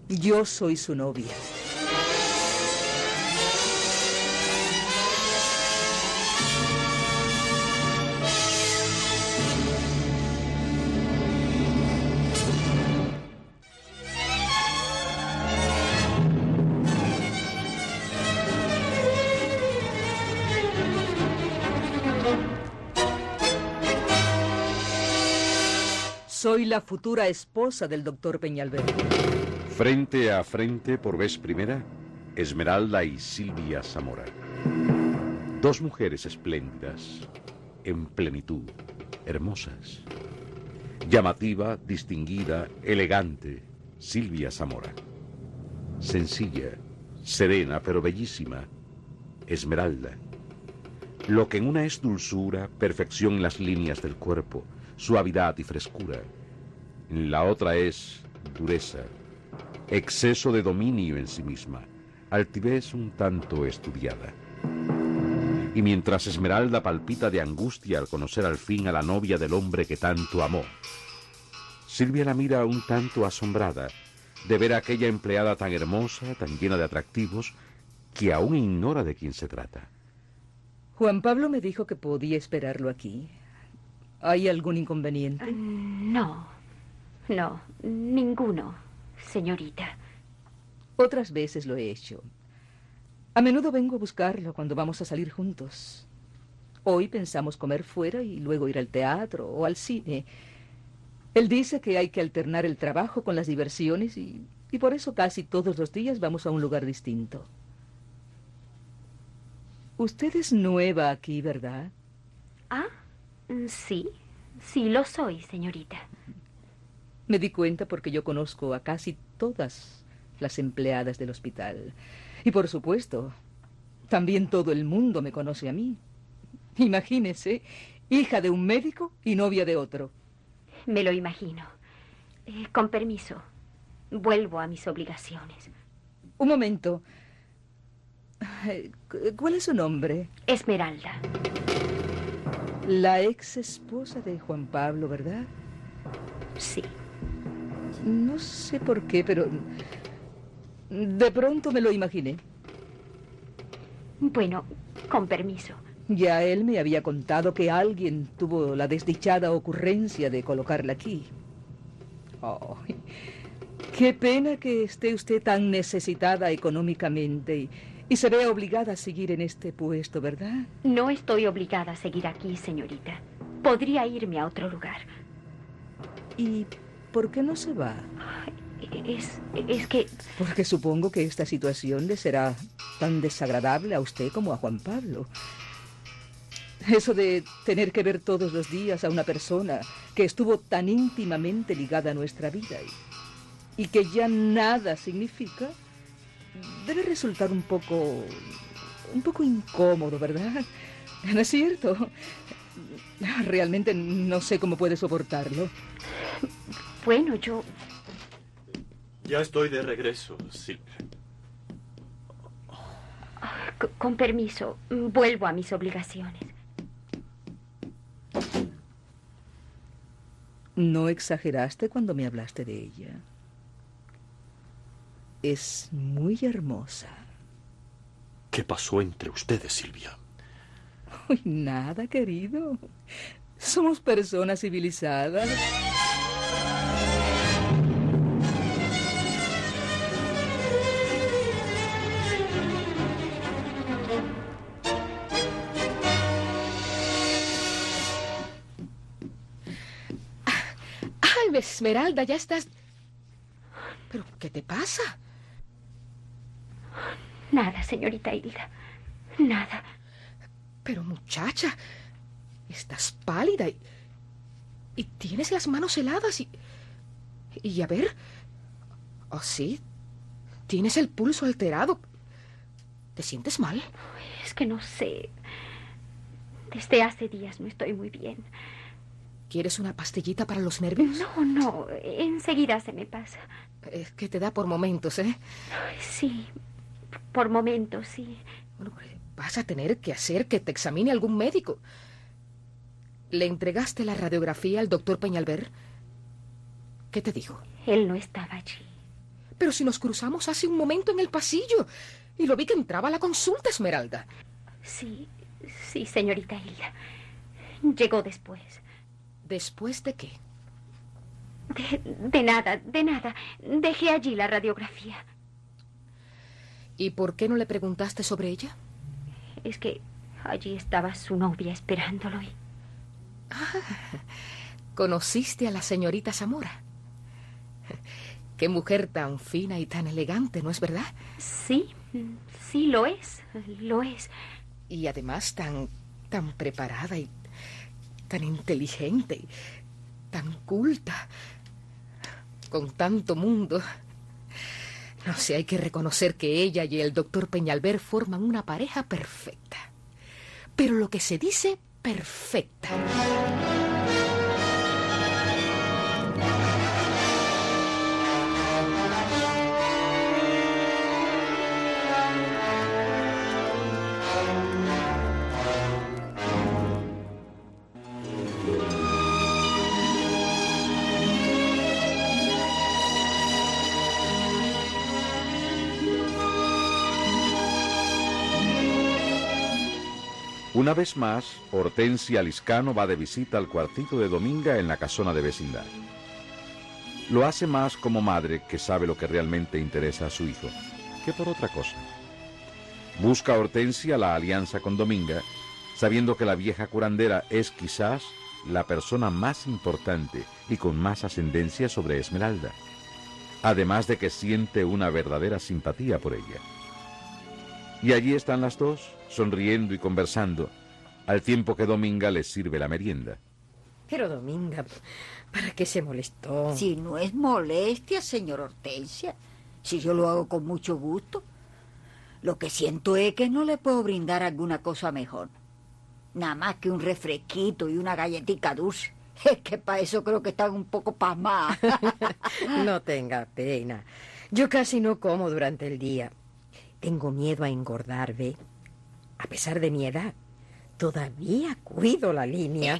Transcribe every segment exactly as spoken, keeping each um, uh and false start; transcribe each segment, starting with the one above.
Yo soy su novia. Soy la futura esposa del doctor Peñalver. Frente a frente por vez primera, Esmeralda y Silvia Zamora. Dos mujeres espléndidas, en plenitud, hermosas. Llamativa, distinguida, elegante, Silvia Zamora. Sencilla, serena, pero bellísima, Esmeralda. Lo que en una es dulzura, perfección en las líneas del cuerpo, suavidad y frescura. En la otra es dureza, exceso de dominio en sí misma, altivez un tanto estudiada. Y mientras Esmeralda palpita de angustia al conocer al fin a la novia del hombre que tanto amó, Silvia la mira un tanto asombrada de ver a aquella empleada tan hermosa, tan llena de atractivos, que aún ignora de quién se trata. Juan Pablo me dijo que podía esperarlo aquí. ¿Hay algún inconveniente? No, no, ninguno, señorita. Otras veces lo he hecho. A menudo vengo a buscarlo cuando vamos a salir juntos. Hoy pensamos comer fuera y luego ir al teatro o al cine. Él dice que hay que alternar el trabajo con las diversiones y, y por eso casi todos los días vamos a un lugar distinto. Usted es nueva aquí, ¿verdad? Ah, sí, sí lo soy, señorita. Me di cuenta porque yo conozco a casi todas las empleadas del hospital. Y por supuesto, también todo el mundo me conoce a mí. Imagínese, hija de un médico y novia de otro. Me lo imagino. Eh, con permiso, vuelvo a mis obligaciones. Un momento. ¿Cuál es su nombre? Esmeralda. La ex esposa de Juan Pablo, ¿verdad? Sí. No sé por qué, pero de pronto me lo imaginé. Bueno, con permiso. Ya él me había contado que alguien tuvo la desdichada ocurrencia de colocarla aquí. Oh, qué pena que esté usted tan necesitada económicamente y, y se vea obligada a seguir en este puesto, ¿verdad? No estoy obligada a seguir aquí, señorita. Podría irme a otro lugar. ¿Y por qué no se va? Es, es que... Porque supongo que esta situación le será tan desagradable a usted como a Juan Pablo. Eso de tener que ver todos los días a una persona que estuvo tan íntimamente ligada a nuestra vida y, y que ya nada significa, debe resultar un poco, un poco incómodo, ¿verdad? ¿No es cierto? Realmente no sé cómo puede soportarlo. Bueno, yo... Ya estoy de regreso, Silvia. C- con permiso, vuelvo a mis obligaciones. No exageraste cuando me hablaste de ella. Es muy hermosa. ¿Qué pasó entre ustedes, Silvia? Uy, nada, querido. Somos personas civilizadas. Ay, Esmeralda, ya estás... ¿Pero qué te pasa? Nada, señorita Hilda. Nada. Pero muchacha, estás pálida y, y tienes las manos heladas y... Y a ver... Oh, sí, tienes el pulso alterado. ¿Te sientes mal? Es que no sé. Desde hace días no estoy muy bien. ¿Quieres una pastillita para los nervios? No, no, enseguida se me pasa. Es que te da por momentos, ¿eh? Sí, por momentos, sí. Bueno, pues vas a tener que hacer que te examine algún médico. ¿Le entregaste la radiografía al doctor Peñalver? ¿Qué te dijo? Él no estaba allí. Pero si nos cruzamos hace un momento en el pasillo y lo vi que entraba a la consulta, Esmeralda. Sí, sí, señorita Hilda. Llegó después. ¿Después de qué? De, de nada, de nada. Dejé allí la radiografía. ¿Y por qué no le preguntaste sobre ella? Es que allí estaba su novia esperándolo y... Ah, ¿conociste a la señorita Zamora? Qué mujer tan fina y tan elegante, ¿no es verdad? Sí, sí, lo es, lo es. Y además tan, tan preparada y tan inteligente, tan culta, con tanto mundo. No sé, hay que reconocer que ella y el doctor Peñalver forman una pareja perfecta. Pero lo que se dice, perfecta. Una vez más, Hortensia Liscano va de visita al cuartito de Dominga en la casona de vecindad. Lo hace más como madre que sabe lo que realmente interesa a su hijo, que por otra cosa. Busca a Hortensia la alianza con Dominga, sabiendo que la vieja curandera es quizás la persona más importante y con más ascendencia sobre Esmeralda, además de que siente una verdadera simpatía por ella. Y allí están las dos, sonriendo y conversando, al tiempo que Dominga les sirve la merienda. Pero Dominga, ¿para qué se molestó? Si no es molestia, señor Hortensia, si yo lo hago con mucho gusto. Lo que siento es que no le puedo brindar alguna cosa mejor. Nada más que un refresquito y una galletica dulce. Es que para eso creo que están un poco pasmadas. No tenga pena. Yo casi no como durante el día. Tengo miedo a engordar, ¿ve? A pesar de mi edad, todavía cuido la línea.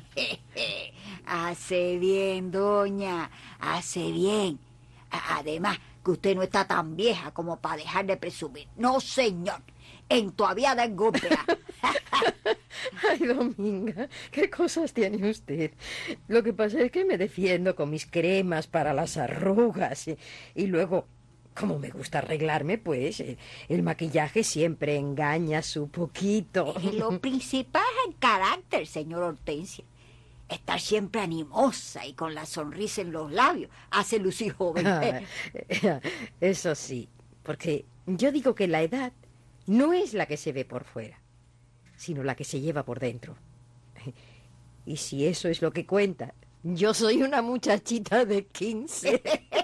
Hace bien, doña, hace bien. Además, que usted no está tan vieja como para dejar de presumir. No, señor, en todavía da golpe. Ay, Dominga, ¿qué cosas tiene usted? Lo que pasa es que me defiendo con mis cremas para las arrugas y, y luego... Como me gusta arreglarme, pues, eh, el maquillaje siempre engaña su poquito. Eh, lo principal es el carácter, señor Hortensia. Estar siempre animosa y con la sonrisa en los labios hace lucir joven. Ah, eso sí, porque yo digo que la edad no es la que se ve por fuera, sino la que se lleva por dentro. Y si eso es lo que cuenta, yo soy una muchachita de quince.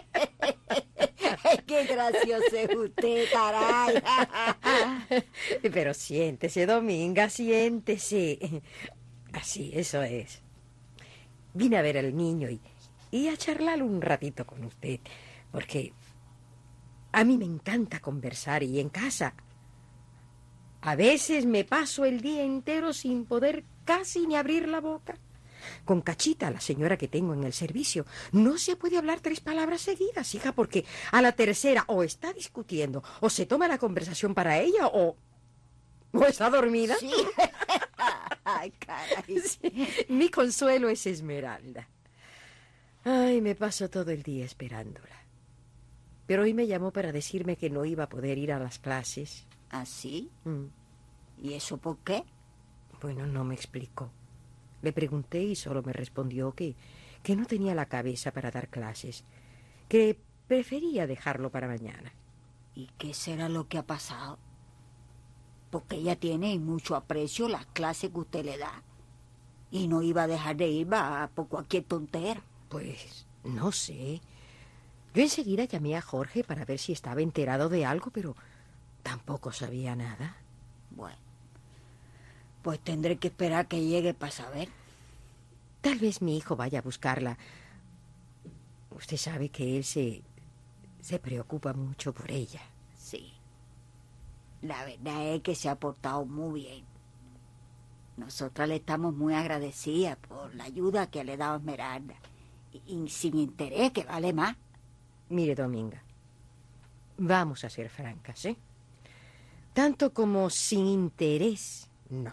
¡Qué gracioso es usted, caray! Pero siéntese, Dominga, siéntese. Así, eso es. Vine a ver al niño y, y a charlar un ratito con usted, porque a mí me encanta conversar y en casa a veces me paso el día entero sin poder casi ni abrir la boca. Con Cachita, la señora que tengo en el servicio, no se puede hablar tres palabras seguidas, hija, porque a la tercera o está discutiendo, o se toma la conversación para ella, o... ¿o está dormida? Sí. Ay, caray. Sí. Mi consuelo es Esmeralda. Ay, me paso todo el día esperándola. Pero hoy me llamó para decirme que no iba a poder ir a las clases. ¿Ah, sí? Mm. ¿Y eso por qué? Bueno, no me explicó. Le pregunté y solo me respondió que, que no tenía la cabeza para dar clases, que prefería dejarlo para mañana. ¿Y qué será lo que ha pasado? Porque ella tiene en mucho aprecio las clases que usted le da. Y no iba a dejar de ir va, por cualquier tontera. Pues no sé. Yo enseguida llamé a Jorge para ver si estaba enterado de algo, pero tampoco sabía nada. Bueno. Pues tendré que esperar que llegue para saber. Tal vez mi hijo vaya a buscarla. Usted sabe que él se, se preocupa mucho por ella. Sí. La verdad es que se ha portado muy bien. Nosotras le estamos muy agradecidas por la ayuda que le ha dado Esmeralda. Y, y sin interés, que vale más. Mire, Dominga, Vamos a ser francas, ¿eh? Tanto como sin interés, no.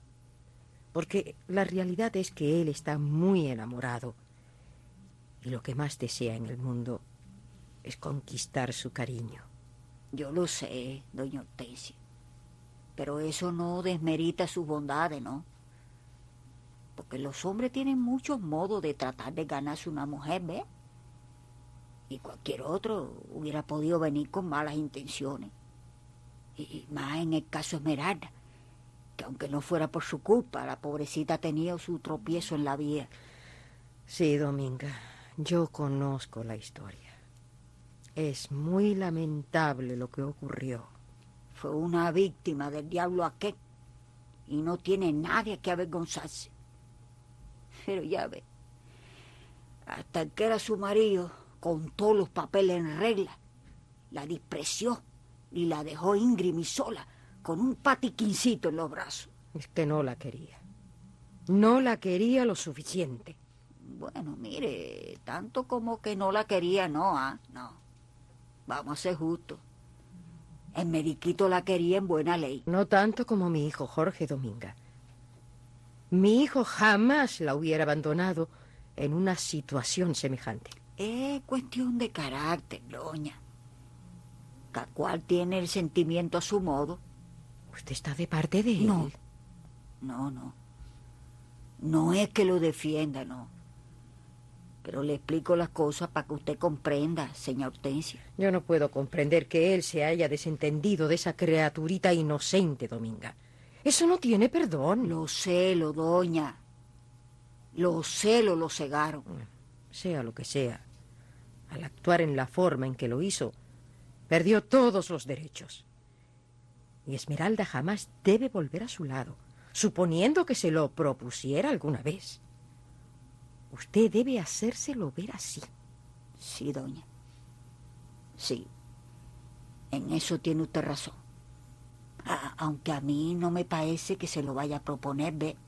Porque la realidad es que él está muy enamorado. Y lo que más desea en el mundo es conquistar su cariño. Yo lo sé, doña Hortensia. Pero eso no desmerita sus bondades, ¿no? Porque los hombres tienen muchos modos de tratar de ganarse una mujer, ¿ves? Y cualquier otro hubiera podido venir con malas intenciones. Y más en el caso Esmeralda, que aunque no fuera por su culpa, la pobrecita ha tenido su tropiezo en la vida. Sí, Dominga, yo conozco la historia. Es muy lamentable lo que ocurrió. Fue una víctima del diablo aquel y no tiene nadie que avergonzarse. Pero ya ve, hasta el que era su marido, con todos los papeles en regla, la despreció y la dejó íngreme y sola, con un patiquincito en los brazos. Es que no la quería. No la quería lo suficiente. Bueno, mire, tanto como que no la quería, no, ¿ah? No. Vamos a ser justos. El mediquito la quería en buena ley. No tanto como mi hijo Jorge, Dominga. Mi hijo jamás la hubiera abandonado en una situación semejante. Es cuestión de carácter, doña. Cada cual tiene el sentimiento a su modo. ¿Usted está de parte de él? No, no, no. No es que lo defienda, no. Pero le explico las cosas para que usted comprenda, señora Hortensia. Yo no puedo comprender que él se haya desentendido de esa criaturita inocente, Dominga. Eso no tiene perdón. Los celos, doña. Los celos lo cegaron. Sea lo que sea, al actuar en la forma en que lo hizo, perdió todos los derechos. Y Esmeralda jamás debe volver a su lado, suponiendo que se lo propusiera alguna vez. Usted debe hacérselo ver así. Sí, doña. Sí. En eso tiene usted razón. A- aunque a mí no me parece que se lo vaya a proponer, ve.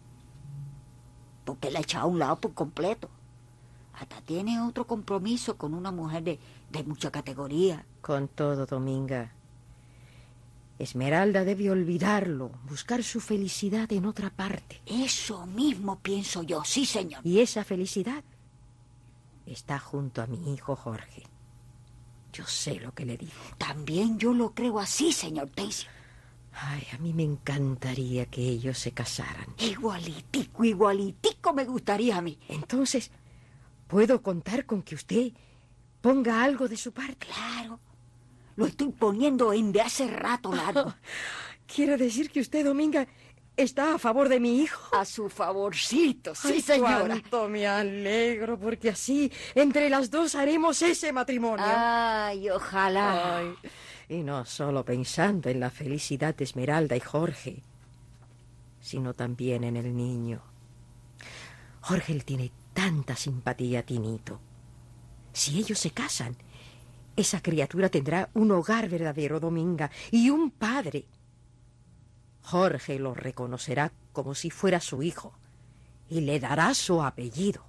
Porque la ha echado a un lado por completo. Hasta tiene otro compromiso con una mujer de, de mucha categoría. Con todo, Dominga, Esmeralda debe olvidarlo, buscar su felicidad en otra parte. Eso mismo pienso yo, sí, señor. Y esa felicidad está junto a mi hijo Jorge. Yo sé lo que le digo. También yo lo creo así, señor Hortensia. Ay, a mí me encantaría que ellos se casaran. Igualitico, igualitico me gustaría a mí. Entonces, ¿puedo contar con que usted ponga algo de su parte? Claro. Lo estoy poniendo en de hace rato largo. ¿Quiere decir que usted, Dominga, está a favor de mi hijo? A su favorcito, sí, Ay, señora. cuánto me alegro, porque así entre las dos haremos ese matrimonio. Ay, ojalá. Ay, y no solo pensando en la felicidad de Esmeralda y Jorge, sino también en el niño. Jorge le tiene tanta simpatía a Tinito. Si ellos se casan, esa criatura tendrá un hogar verdadero, Dominga, y un padre. Jorge lo reconocerá como si fuera su hijo y le dará su apellido.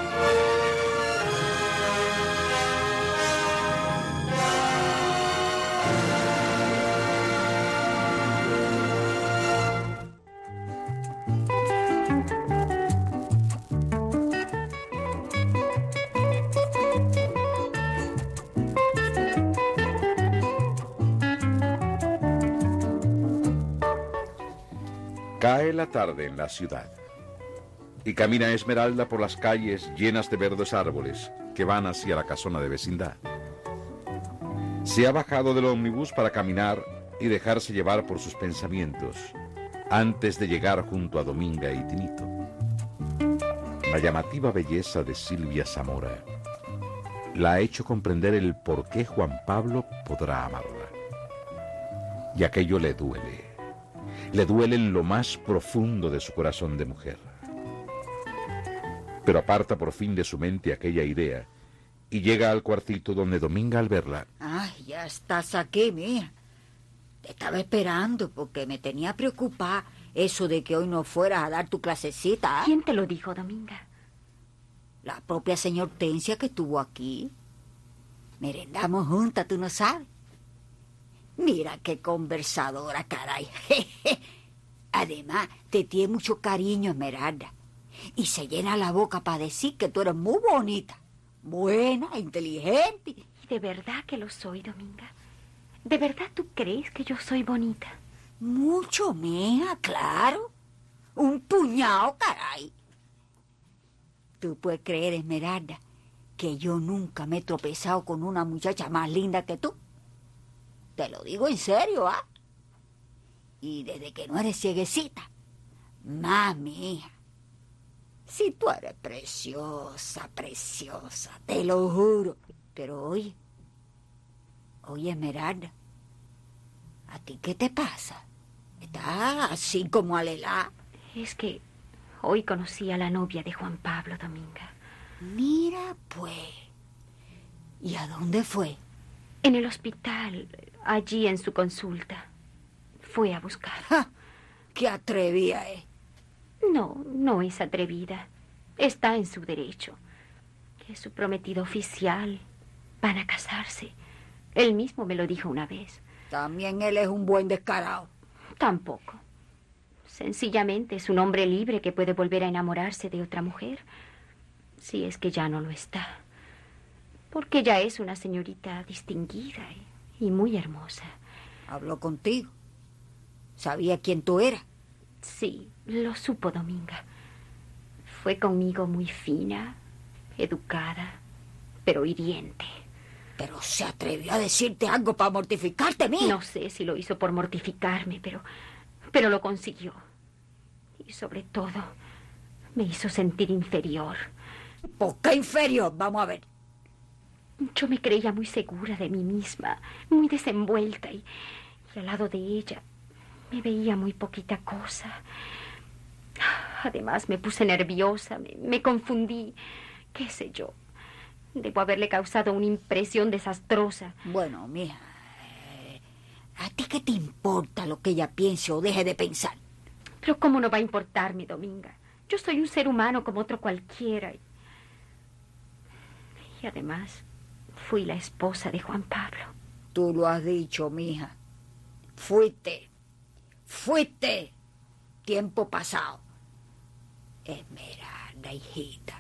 Cae la tarde en la ciudad y camina Esmeralda por las calles llenas de verdes árboles que van hacia la casona de vecindad. Se ha bajado del ómnibus para caminar y dejarse llevar por sus pensamientos antes de llegar junto a Dominga y Tinito. La llamativa belleza de Silvia Zamora la ha hecho comprender el por qué Juan Pablo podrá amarla. Y aquello le duele. Le duele en lo más profundo de su corazón de mujer. Pero aparta por fin de su mente aquella idea y llega al cuartito donde Dominga, al verla... Ay, ya estás aquí, mía. Te estaba esperando porque me tenía preocupada eso de que hoy no fueras a dar tu clasecita. ¿Quién te lo dijo, Dominga? La propia señora Hortensia que estuvo aquí. Merendamos juntas, tú no sabes. Mira qué conversadora, caray. Además, te tiene mucho cariño, Esmeralda. Y se llena la boca para decir que tú eres muy bonita, buena, inteligente. ¿Y de verdad que lo soy, Dominga? ¿De verdad tú crees que yo soy bonita? Mucho, mija, claro. Un puñado, caray. Tú puedes creer, Esmeralda, que yo nunca me he tropezado con una muchacha más linda que tú. Te lo digo en serio, ¿ah? Y desde que no eres cieguecita, más, mija. Si tú eres preciosa, preciosa, te lo juro. Pero oye, oye, Esmeralda, ¿a ti qué te pasa? Estás así como alelá. Es que hoy conocí a la novia de Juan Pablo, Dominga. Mira, pues. ¿Y a dónde fue? En el hospital, allí en su consulta. Fue a buscar. ¡Ja! ¡Qué atrevida es! No, no es atrevida. Está en su derecho. Es su prometido oficial. Van a casarse. Él mismo me lo dijo una vez. También él es un buen descarado. Tampoco. Sencillamente es un hombre libre que puede volver a enamorarse de otra mujer. Si es que ya no lo está. Porque ya es una señorita distinguida y, y muy hermosa. ¿Habló contigo? ¿Sabía quién tú eras? Sí, lo supo, Dominga. Fue conmigo muy fina, educada, pero hiriente. Pero se atrevió a decirte algo para mortificarte, mía. No sé si lo hizo por mortificarme, pero, pero lo consiguió. Y sobre todo, me hizo sentir inferior. ¿Por qué inferior? Vamos a ver. Yo me creía muy segura de mí misma, muy desenvuelta, y, y al lado de ella me veía muy poquita cosa. Además, me puse nerviosa, me, me confundí, qué sé yo. Debo haberle causado una impresión desastrosa. Bueno, mija, eh, ¿a ti qué te importa lo que ella piense o deje de pensar? Pero ¿cómo no va a importarme, Dominga? Yo soy un ser humano como otro cualquiera. Y, y además, fui la esposa de Juan Pablo. Tú lo has dicho, mija. Fuiste. Fuiste. Tiempo pasado. Esmeralda, hijita.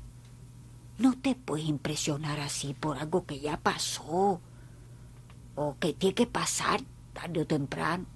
No te puedes impresionar así por algo que ya pasó. O que tiene que pasar tarde o temprano.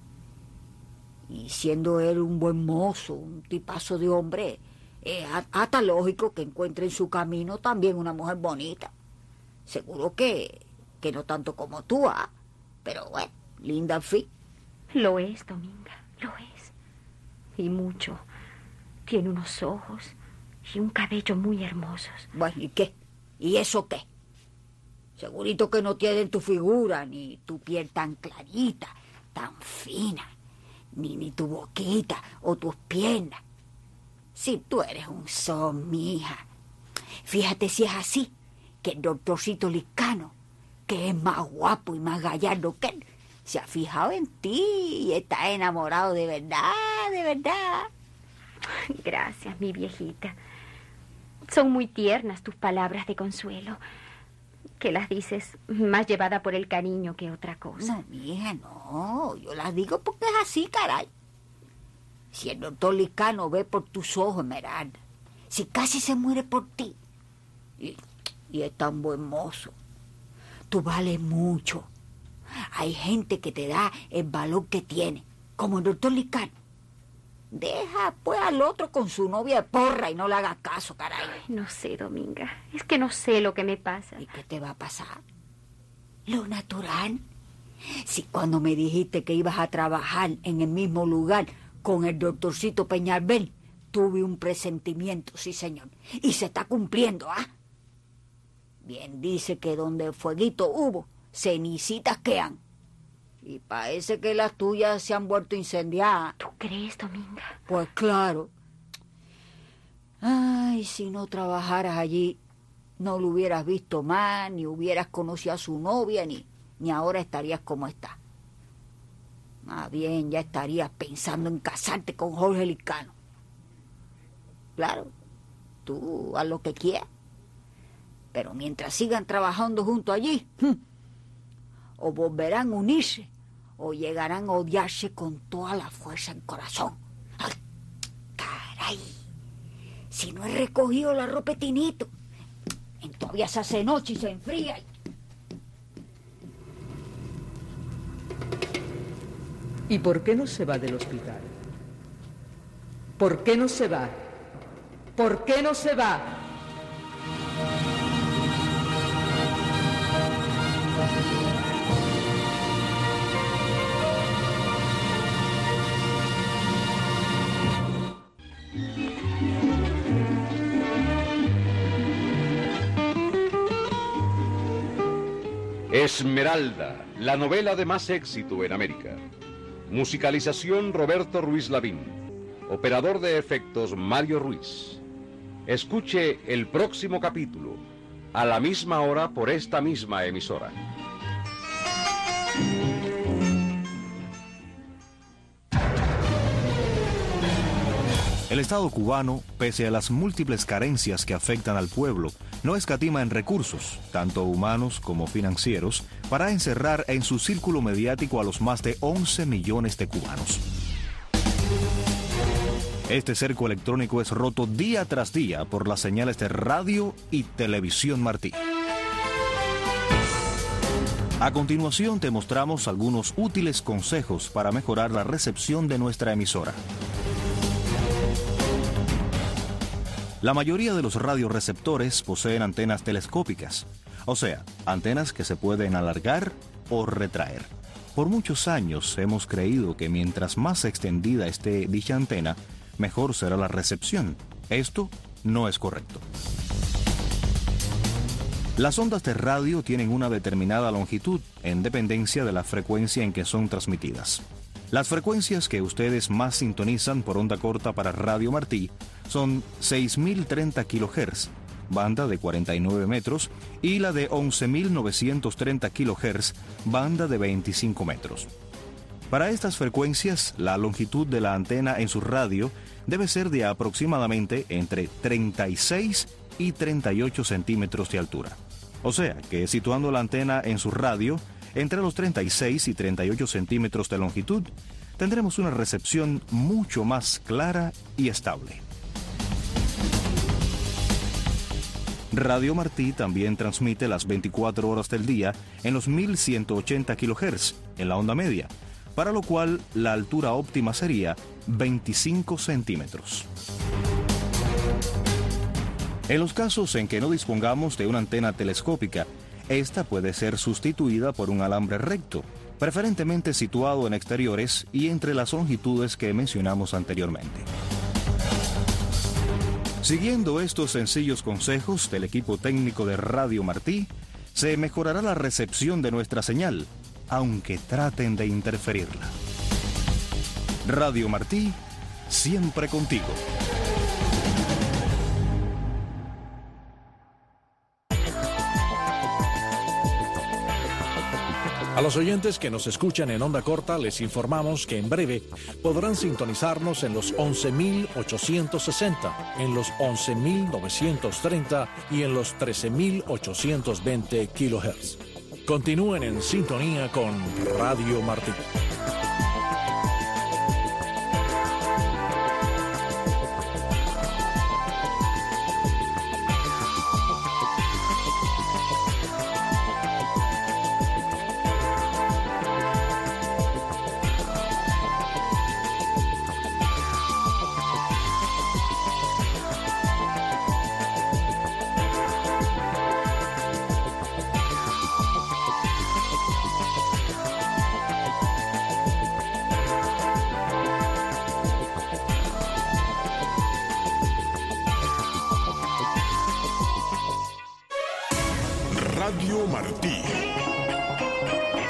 Y siendo él un buen mozo, un tipazo de hombre, es hasta lógico que encuentre en su camino también una mujer bonita. Seguro que, que no tanto como tú, ¿ah? Pero bueno, linda al fin. Lo es, Dominga, lo es. Y mucho. Tiene unos ojos y un cabello muy hermosos. Bueno, ¿y qué? ¿Y eso qué? Segurito que no tienen tu figura, ni tu piel tan clarita, tan fina, ni, ni tu boquita o tus piernas. Si tú eres un son, mija. Fíjate si es así, que el doctorcito Liscano, que es más guapo y más gallardo que él, se ha fijado en ti y está enamorado de verdad, de verdad. Gracias, mi viejita. Son muy tiernas tus palabras de consuelo, que las dices más llevada por el cariño que otra cosa. No, mija, no. Yo las digo porque es así, caray. Si el doctor Liscano ve por tus ojos, Esmeralda, si casi se muere por ti, y, y es tan buen mozo, tú vales mucho. Hay gente que te da el valor que tiene, como el doctor Liscano. Deja, pues, al otro con su novia de porra y no le hagas caso, caray. No sé, Dominga. Es que no sé lo que me pasa. ¿Y qué te va a pasar? Lo natural. Si cuando me dijiste que ibas a trabajar en el mismo lugar con el doctorcito Peñalbel, tuve un presentimiento, sí, señor. Y se está cumpliendo, ¿ah? Bien dice que donde fueguito hubo, cenicitas quedan. Y parece que las tuyas se han vuelto incendiadas. ¿Tú crees, Dominga? Pues claro. Ay, si no trabajaras allí, no lo hubieras visto más, ni hubieras conocido a su novia, ni, ni ahora estarías como estás. Más bien ya estarías pensando en casarte con Jorge Liscano. Claro, tú haz lo que quieras. Pero mientras sigan trabajando juntos allí, o volverán a unirse o llegarán a odiarse con toda la fuerza en corazón. ¡Ay, caray! Si no he recogido la ropa de Tinito, todavía se hace noche y se enfría. ¿Y por qué no se va del hospital? ¿Por qué no se va? ¿Por qué no se va? Esmeralda, la novela de más éxito en América. Musicalización Roberto Ruiz Lavín. Operador de efectos Mario Ruiz. Escuche el próximo capítulo, a la misma hora por esta misma emisora. El Estado cubano, pese a las múltiples carencias que afectan al pueblo, no escatima en recursos, tanto humanos como financieros, para encerrar en su círculo mediático a los más de once millones de cubanos. Este cerco electrónico es roto día tras día por las señales de radio y televisión Martí. A continuación te mostramos algunos útiles consejos para mejorar la recepción de nuestra emisora. La mayoría de los radioreceptores poseen antenas telescópicas, o sea, antenas que se pueden alargar o retraer. Por muchos años hemos creído que mientras más extendida esté dicha antena, mejor será la recepción. Esto no es correcto. Las ondas de radio tienen una determinada longitud en dependencia de la frecuencia en que son transmitidas. Las frecuencias que ustedes más sintonizan por onda corta para Radio Martí son seis mil treinta kilohertz, banda de cuarenta y nueve metros, y la de once mil novecientos treinta kilohertz, banda de veinticinco metros. Para estas frecuencias, la longitud de la antena en su radio debe ser de aproximadamente entre treinta y seis y treinta y ocho centímetros de altura. O sea, que situando la antena en su radio, entre los treinta y seis y treinta y ocho centímetros de longitud, tendremos una recepción mucho más clara y estable. Radio Martí también transmite las veinticuatro horas del día en los mil ciento ochenta kilohertz, en la onda media, para lo cual la altura óptima sería veinticinco centímetros. En los casos en que no dispongamos de una antena telescópica, esta puede ser sustituida por un alambre recto, preferentemente situado en exteriores y entre las longitudes que mencionamos anteriormente. Siguiendo estos sencillos consejos del equipo técnico de Radio Martí, se mejorará la recepción de nuestra señal, aunque traten de interferirla. Radio Martí, siempre contigo. A los oyentes que nos escuchan en onda corta les informamos que en breve podrán sintonizarnos en los once mil ochocientos sesenta, en los once mil novecientos treinta y en los trece mil ochocientos veinte kilohertz. Continúen en sintonía con Radio Martí. Radio Martí.